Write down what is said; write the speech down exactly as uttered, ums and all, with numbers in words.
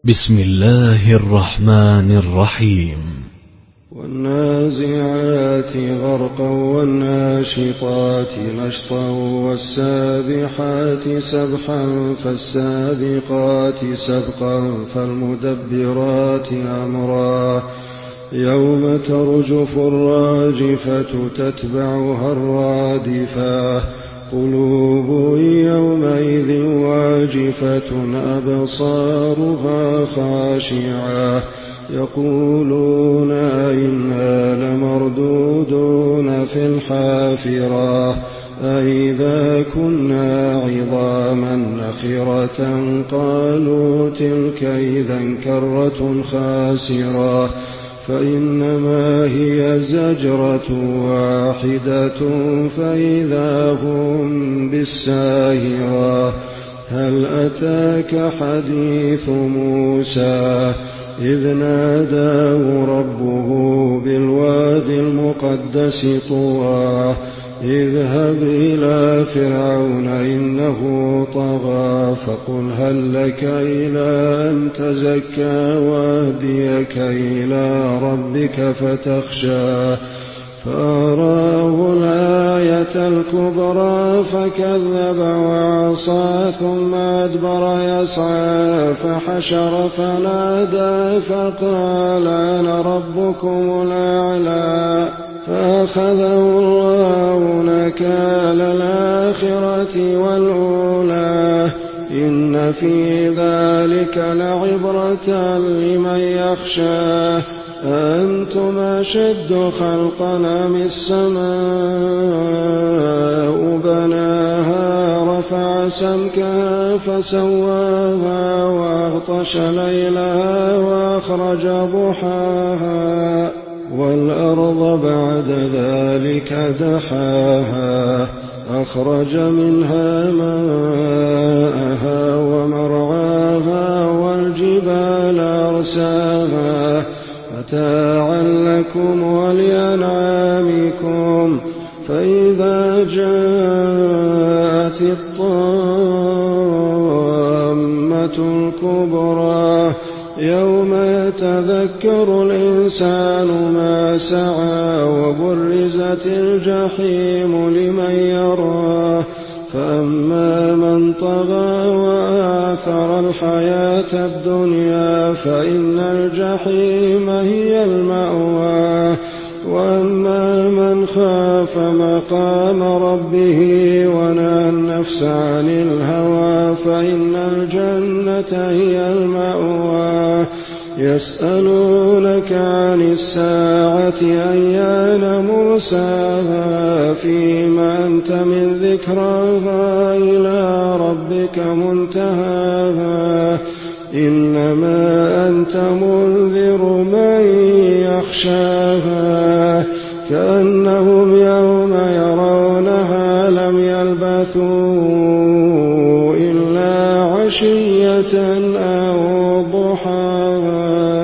بسم الله الرحمن الرحيم. والنازعات غرقا والناشطات نشطا والسابحات سبحا فالسابقات سبقا فالمدبرات أمرا يوم ترجف الراجفة تتبعها الرادفة قلوب يومئذ واجفة أبصارها خاشعة يقولون إنا لمردودون في الحافرة أئذا كنا عظاما نخرة قالوا تلك إذا كرة خاسرة فإنما هي زجرة واحدة فإذا هم بالساهرة هل أتاك حديث موسى إذ ناداه ربه بالواد المقدس طوى اذهب إلى فرعون إنه طغى فقل هل لك إلى أن تزكى واهديك إلى ربك فتخشى فأراه الآية الكبرى فكذب وعصى ثم أدبر يسعى فحشر فنادى فقال أنا ربكم الأعلى فأخذه الله نكال الآخرة والأولى إن في ذلك لعبرة لمن يخشى أنتم أشد خلقا أم السماء بناها رفع سمكها فسواها وأغطش ليلها وأخرج ضحاها والأرض بعد ذلك دحاها أخرج منها ماءها ومرعاها والجبال أرساها متاعا لكم ولأنعامكم فإذا جاءت الطامة الكبرى يوم يتذكر الإنسان ما سعى وبرزت الجحيم لمن يراه فأما من طغى وآثر الحياة الدنيا فإن الجحيم هي المأوى وأما من خاف مقام ربه ونهى النفس عن الهوى فإن الجنة هي المأوى يسألونك عن الساعة أيان مرساها فيما أنت من ذكراها إلى ربك منتهاها إنما أنت منذر من يخشاها كأنهم يوم يرونها لم يلبثوا إلا عشية أو ضحاها.